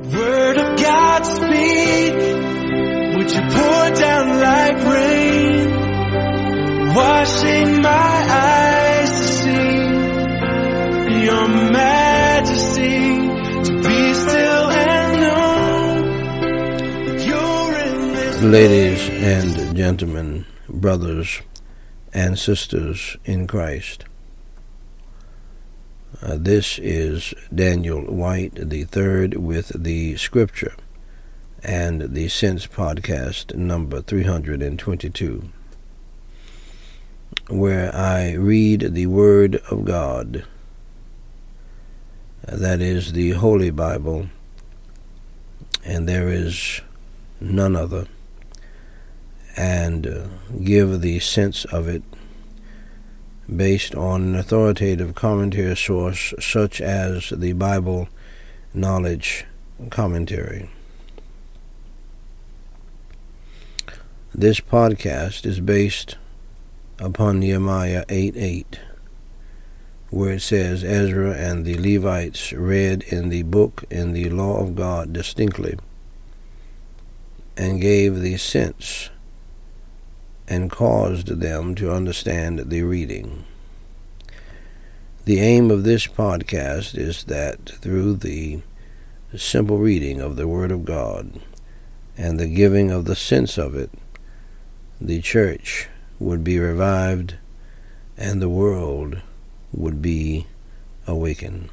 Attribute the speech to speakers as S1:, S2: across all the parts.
S1: Word of God speak, would you pour down like rain, washing my eyes to see your majesty, to be still and know you're in this
S2: Ladies and gentlemen, brothers and sisters in Christ, this is Daniel White III with the Scripture and the Sense podcast number 322, where I read the Word of God, that is the Holy Bible, and there is none other, and give the sense of it based on an authoritative commentary source such as the Bible Knowledge Commentary. This podcast is based upon Nehemiah 8:8, where it says, Ezra and the Levites read in the book in the law of God distinctly, and gave the sense and caused them to understand the reading. The aim of this podcast is that through the simple reading of the Word of God and the giving of the sense of it, the church would be revived and the world would be awakened.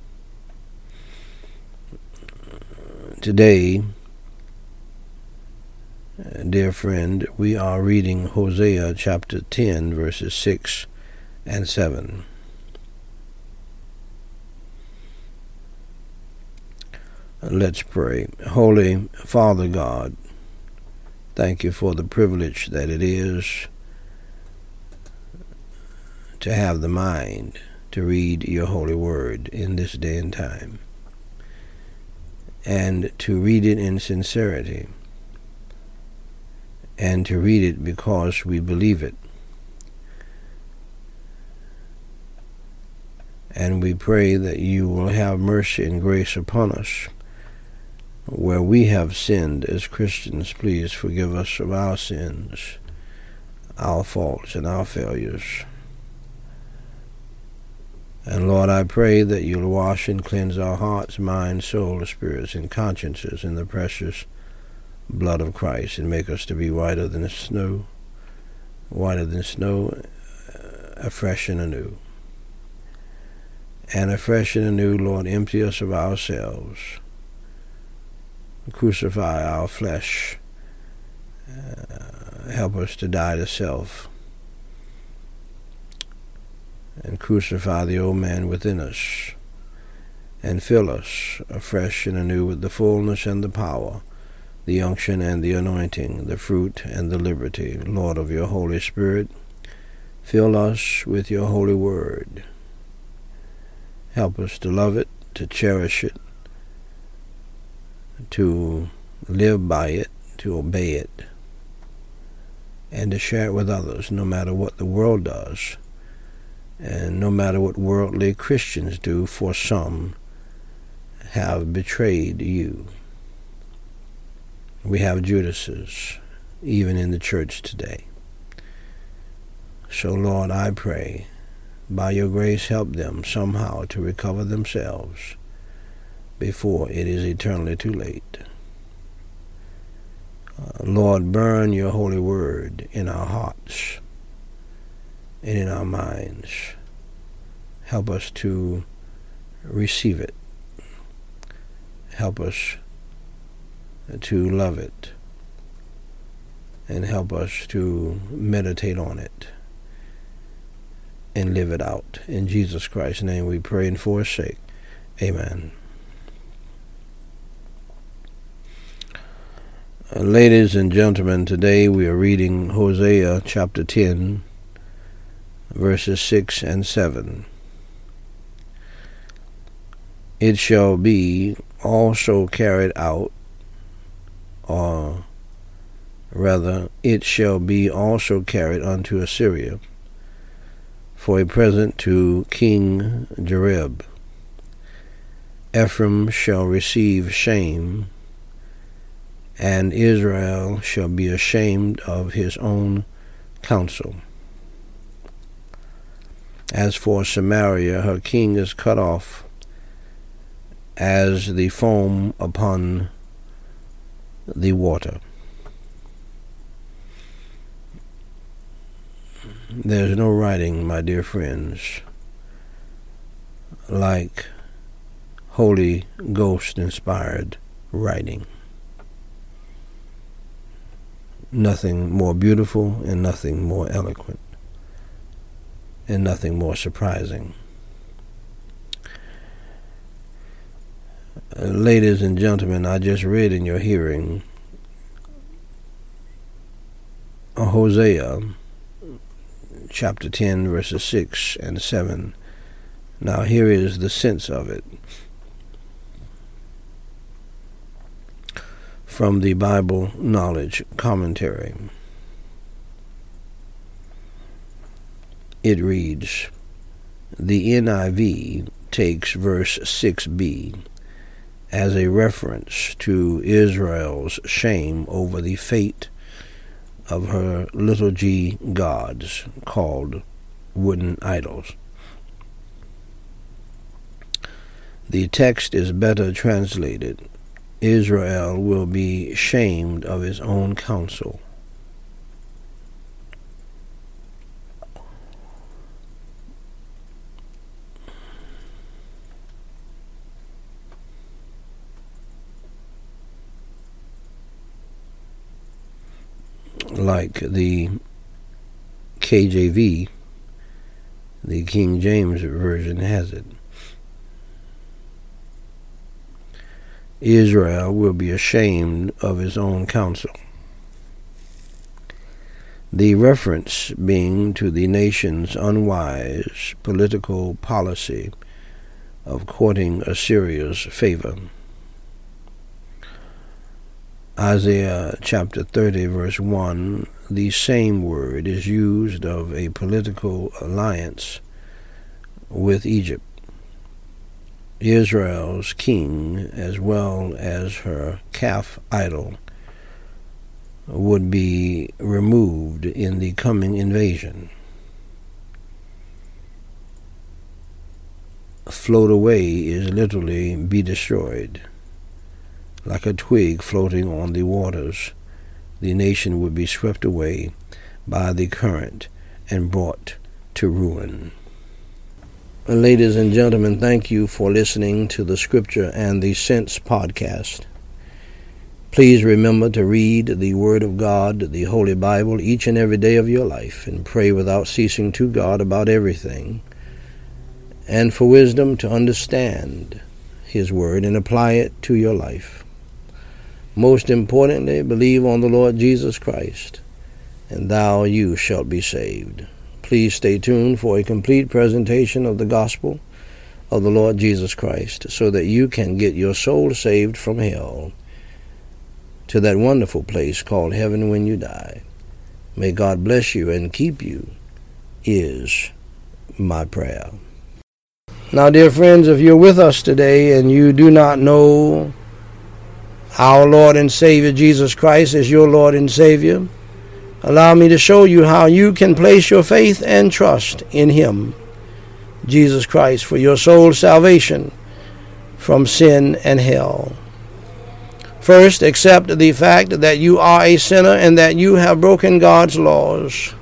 S2: Today, dear friend, we are reading Hosea chapter 10, verses 6 and 7. Let's pray. Holy Father God, thank you for the privilege that it is to have the mind to read your holy word in this day and time, and to read it in sincerity, and to read it because we believe it. And we pray that you will have mercy and grace upon us. Where we have sinned as Christians, please forgive us of our sins, our faults, and our failures. And Lord, I pray that you'll wash and cleanse our hearts, minds, souls, spirits, and consciences in the precious blood of Christ, and make us to be whiter than snow, afresh and anew. And afresh and anew, Lord, empty us of ourselves, crucify our flesh, help us to die to self, and crucify the old man within us, and fill us afresh and anew with the fullness and the power, the unction and the anointing, the fruit and the liberty, Lord, of your Holy Spirit. Fill us with your holy word. Help us to love it, to cherish it, to live by it, to obey it, and to share it with others, no matter what the world does, and no matter what worldly Christians do, for some have betrayed you. We have Judases, even in the church today. So, Lord, I pray, by your grace, help them somehow to recover themselves before it is eternally too late. Lord, burn your holy word in our hearts and in our minds. Help us to receive it. Help us to love it, and help us to meditate on it and live it out. In Jesus Christ's name we pray and for his sake. Amen. Ladies and gentlemen, today we are reading Hosea chapter 10, verses 6 and 7. It shall be also carried out, or rather, it shall be also carried unto Assyria for a present to King Jareb. Ephraim shall receive shame, and Israel shall be ashamed of his own counsel. As for Samaria, her king is cut off as the foam upon the water. There's no writing, my dear friends, like Holy Ghost-inspired writing. Nothing more beautiful and nothing more eloquent and nothing more surprising. Ladies and gentlemen, I just read in your hearing Hosea chapter 10 verses 6 and 7. Now here is the sense of it from the Bible Knowledge Commentary. It reads, the NIV takes verse 6b as a reference to Israel's shame over the fate of her little g gods called wooden idols. The text is better translated, Israel will be shamed of his own counsel. Like the KJV, the King James Version has it. Israel will be ashamed of his own counsel. The reference being to the nation's unwise political policy of courting Assyria's favor. Isaiah chapter 30 verse 1, the same word is used of a political alliance with Egypt. Israel's king, as well as her calf idol, would be removed in the coming invasion. Float away is literally be destroyed. Like a twig floating on the waters, the nation would be swept away by the current and brought to ruin. Ladies and gentlemen, thank you for listening to the Scripture and the Sense podcast. Please remember to read the Word of God, the Holy Bible, each and every day of your life, and pray without ceasing to God about everything, and for wisdom to understand His Word and apply it to your life. Most importantly, believe on the Lord Jesus Christ, and you shalt be saved. Please stay tuned for a complete presentation of the gospel of the Lord Jesus Christ, so that you can get your soul saved from hell to that wonderful place called heaven when you die. May God bless you and keep you, is my prayer. Now, dear friends, if you're with us today and you do not know our Lord and Savior Jesus Christ as your Lord and Savior, allow me to show you how you can place your faith and trust in Him, Jesus Christ, for your soul's salvation from sin and hell. First, accept the fact that you are a sinner and that you have broken God's laws.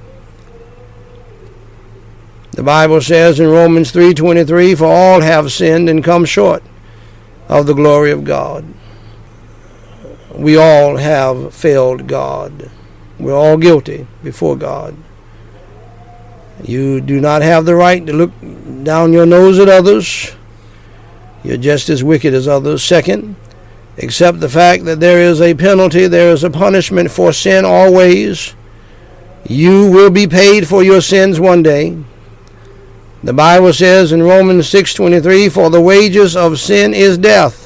S2: The Bible says in Romans 3:23, for all have sinned and come short of the glory of God. We all have failed God. We're all guilty before God. You do not have the right to look down your nose at others. You're just as wicked as others. Second, accept the fact that there is a penalty, there is a punishment for sin always. You will be paid for your sins one day. The Bible says in Romans 6:23, for the wages of sin is death.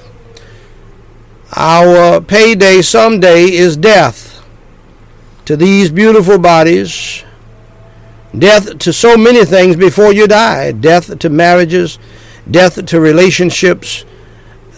S2: Our payday someday is death to these beautiful bodies, death to so many things before you die, death to marriages, death to relationships,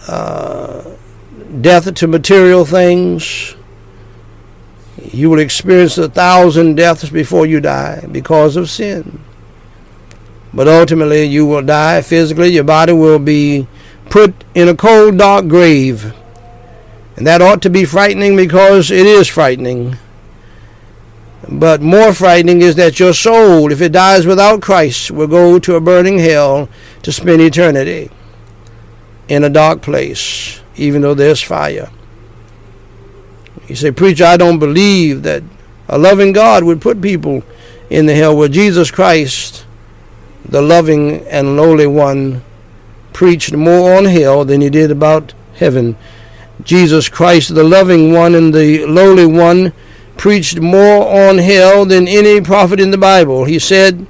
S2: death to material things. You will experience 1,000 deaths before you die because of sin. But ultimately you will die physically. Your body will be put in a cold, dark grave. And that ought to be frightening, because it is frightening. But more frightening is that your soul, if it dies without Christ, will go to a burning hell to spend eternity in a dark place, even though there's fire. You say, preacher, I don't believe that a loving God would put people in the hell. Well, Jesus Christ, the loving and lowly one, preached more on hell than he did about heaven. Jesus Christ, the loving one and the lowly one, preached more on hell than any prophet in the Bible. He said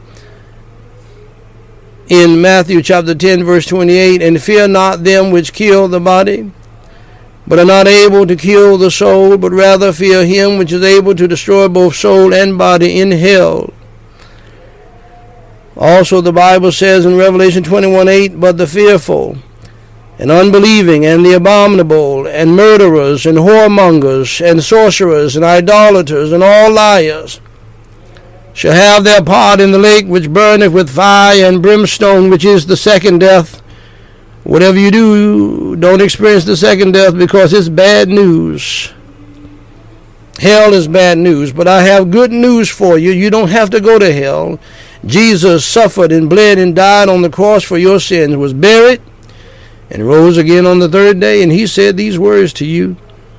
S2: in Matthew chapter 10, verse 28, and fear not them which kill the body, but are not able to kill the soul, but rather fear him which is able to destroy both soul and body in hell. Also the Bible says in Revelation 21:8, but the fearful and unbelieving and the abominable and murderers and whoremongers and sorcerers and idolaters and all liars shall have their part in the lake which burneth with fire and brimstone, which is the second death. Whatever you do, don't experience the second death, because it's bad news. Hell is bad news, but I have good news for you. You don't have to go to hell. Jesus suffered and bled and died on the cross for your sins, was buried, and rose again on the third day. And he said these words to you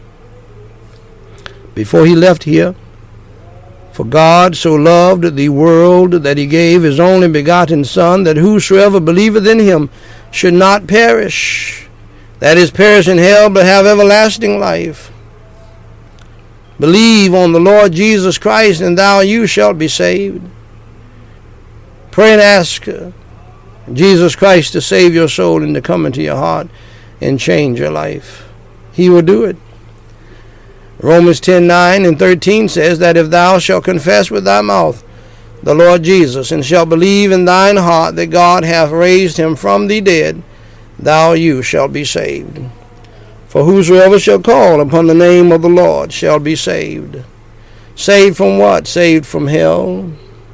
S2: before he left here. For God so loved the world that he gave his only begotten Son, that whosoever believeth in him should not perish, that is, perish in hell, but have everlasting life. Believe on the Lord Jesus Christ, and you shalt be saved. Pray and ask Jesus Christ to save your soul and to come into your heart and change your life. He will do it. Romans 10:9 and 13 says that if thou shalt confess with thy mouth the Lord Jesus, and shalt believe in thine heart that God hath raised him from the dead, you shalt be saved. For whosoever shall call upon the name of the Lord shall be saved. Saved from what? Saved from hell.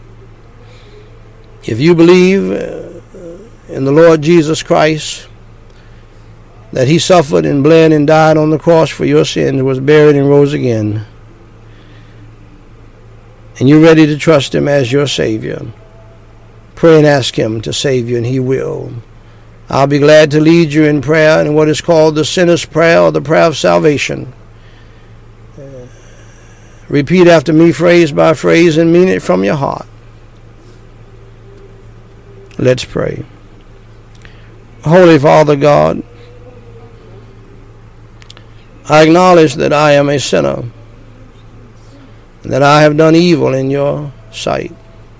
S2: If you believe in the Lord Jesus Christ, that he suffered and bled and died on the cross for your sins, was buried and rose again, and you're ready to trust him as your Savior, pray and ask him to save you, and he will. I'll be glad to lead you in prayer in what is called the sinner's prayer, or the prayer of salvation. Repeat after me, phrase by phrase, and mean it from your heart. Let's pray. Holy Father God, I acknowledge that I am a sinner, that I have done evil in your sight.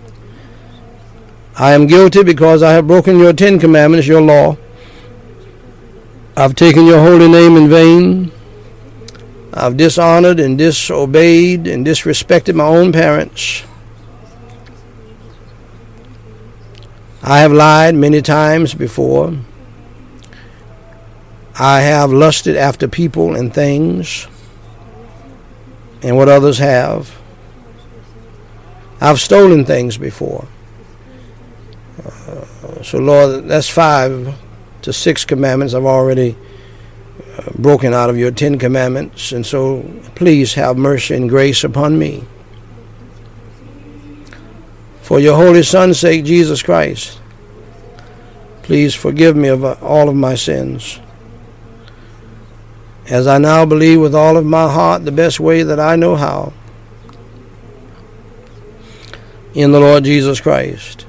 S2: I am guilty because I have broken your 10 commandments, your law. I've taken your holy name in vain. I've dishonored and disobeyed and disrespected my own parents. I have lied many times before. I have lusted after people and things and what others have. I've stolen things before. So Lord, that's 5 to 6 commandments I've already broken out of your 10 commandments. And so please have mercy and grace upon me. For your holy Son's sake, Jesus Christ, please forgive me of all of my sins. As I now believe with all of my heart, the best way that I know how, in the Lord Jesus Christ,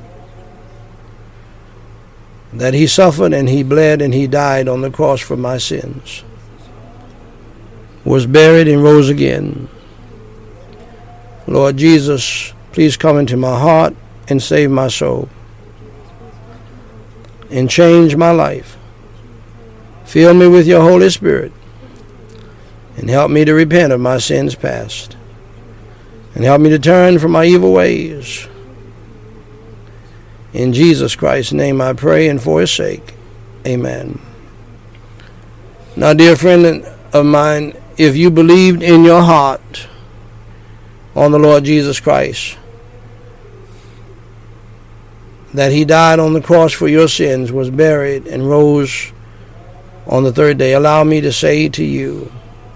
S2: that he suffered and he bled and he died on the cross for my sins, was buried and rose again. Lord Jesus, please come into my heart and save my soul and change my life. Fill me with your Holy Spirit and help me to repent of my sins past, and help me to turn from my evil ways. In Jesus Christ's name I pray, and for his sake, amen. Now, dear friend of mine, if you believed in your heart on the Lord Jesus Christ, that he died on the cross for your sins, was buried, and rose on the third day, allow me to say to you,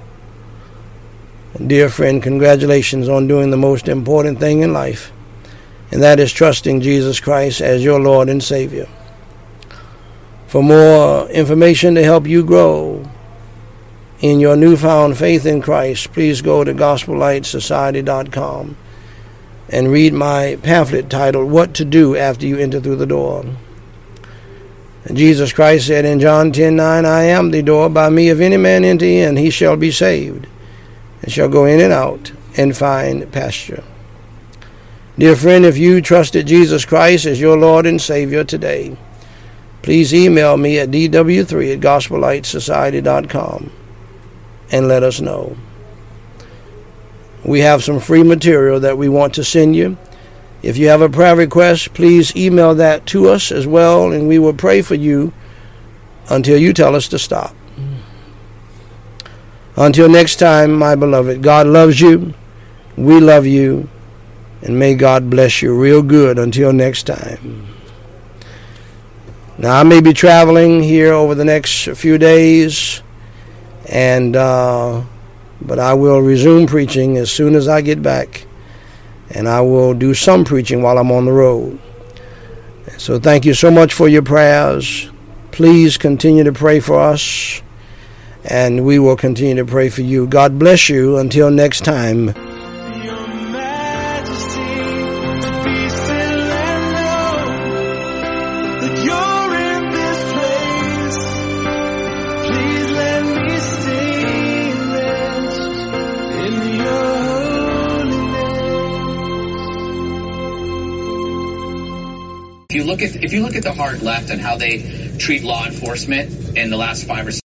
S2: dear friend, congratulations on doing the most important thing in life, and that is trusting Jesus Christ as your Lord and Savior. For more information to help you grow in your newfound faith in Christ, please go to GospelLightSociety.com and read my pamphlet titled, What to Do After You Enter Through the Door. And Jesus Christ said in John 10:9, I am the door. By me if any man enter in, he shall be saved, and shall go in and out and find pasture. Dear friend, if you trusted Jesus Christ as your Lord and Savior today, please email me at dw3@GospelLightSociety.com and let us know. We have some free material that we want to send you. If you have a prayer request, please email that to us as well, and we will pray for you until you tell us to stop. Until next time, my beloved, God loves you, we love you, and may God bless you real good until next time. Now, I may be traveling here over the next few days, but I will resume preaching as soon as I get back, and I will do some preaching while I'm on the road. So thank you so much for your prayers. Please continue to pray for us, and we will continue to pray for you. God bless you until next time.
S1: Your Majesty, to be still and know that you're in this place. Please let me stay and rest in your holiness.
S3: If you look at the hard left and how they treat law enforcement in the last 5 or 6